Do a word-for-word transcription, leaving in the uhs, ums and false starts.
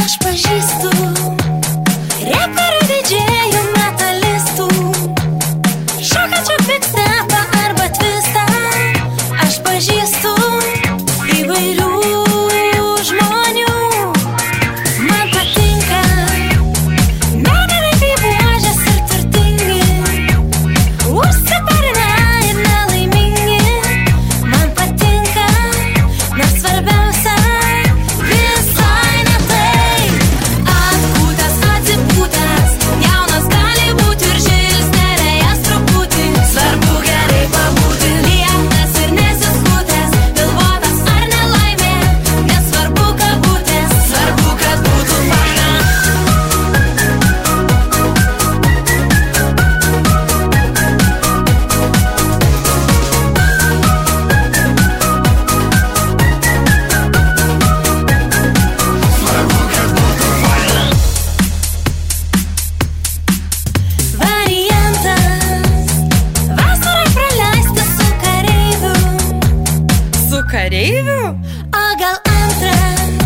Aš pažįstu reperių, didžėjų, metalistų, šokančių pikstepą arba twistą. Aš pažįstu įvairių žmonių. Man patinka menininkai, buožės ir turtingi, užsiparinę ir nelaimingi. Man patinka, nors svarbiausia visai ne tai. Atpūtęs, atsipūtęs, jaunas gali būti ir žėris nerėjas truputį. Svarbu gerai pabūti, lieknas ir nesiskutęs, pilvotas ar nelaimė, nesvarbu kabutės, svarbu, kad būtų faina. Variantas vasarą praleisti su kareiviu. Su kareiviu? O gal antras